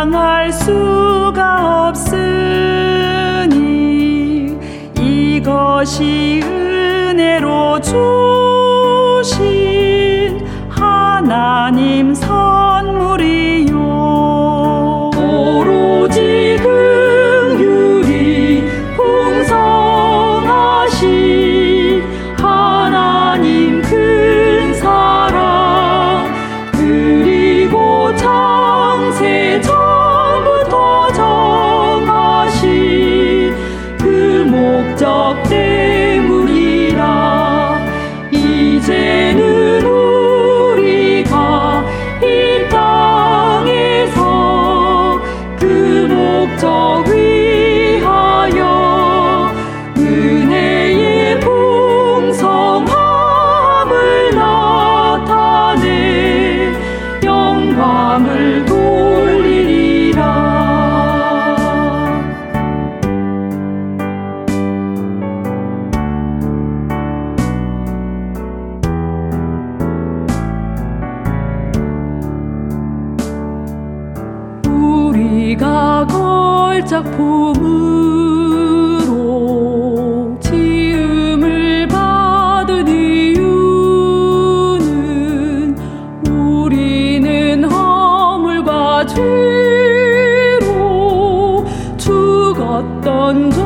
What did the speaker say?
상할 수가 없으니 이것이 은혜로 주신 하나님 선물이요. 오로지 긍휼이 풍성하신 하나님 큰 사랑, 그리고 창세 전부터 정하신 그 목적 때문이라. 이제는 우리가 이 땅에서 그 목적 위하여 은혜의 풍성함을 나타내 영광을 돌리리라. 우리가 걸작품으로 지음을 받은 이유는 우리는 허물과 죄로 죽었던